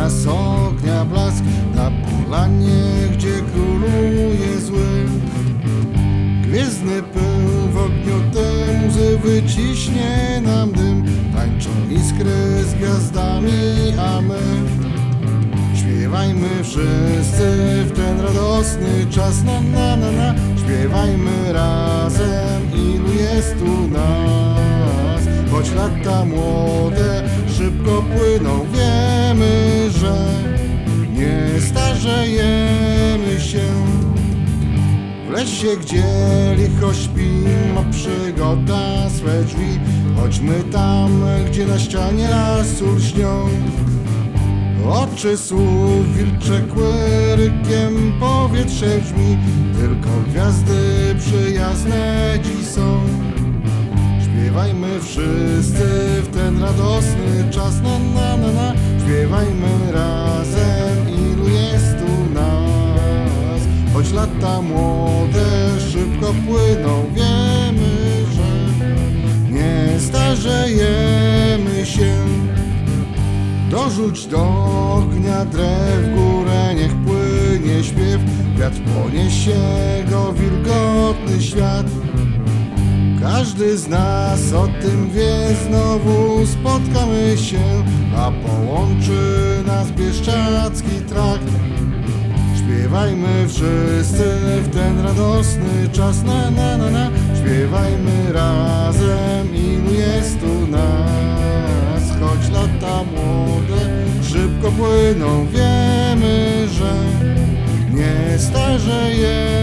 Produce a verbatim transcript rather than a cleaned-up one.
nas ognia blask na polanie, gdzie króluje zły. Gwiezdny pył w ogniu te łzy wyciśnie nam dym. Tańczą iskry z gwiazdami, a my śpiewajmy wszyscy w ten radosny czas, na na na na. Śpiewajmy razem, ilu jest tu nas. Choć lata młode szybko płyną, wiemy, że nie starzejemy się. W lesie, gdzie licho śpi, ma przygoda swe drzwi. Chodźmy tam, gdzie na ścianie lasu lśnią oczy słów, wilcze kły, rykiem powietrze brzmi. Tylko gwiazdy przyjazne dziś są. Śpiewajmy wszyscy w ten radosny czas, na na na na. Śpiewajmy razem, ilu jest tu nas. Choć lata młode szybko płyną, wiemy, że nie starzejemy się. Dorzuć do ognia drew w górę, niech płynie śpiew. Wiatr poniesie go wilgotny świat. Każdy z nas o tym wie, znowu spotkamy się, a połączy nas bieszczacki trakt. Śpiewajmy wszyscy w ten radosny czas, na na na na. Śpiewajmy razem, ilu jest tu nas. Choć lata młode szybko płyną, wiemy, że nie starzejemy.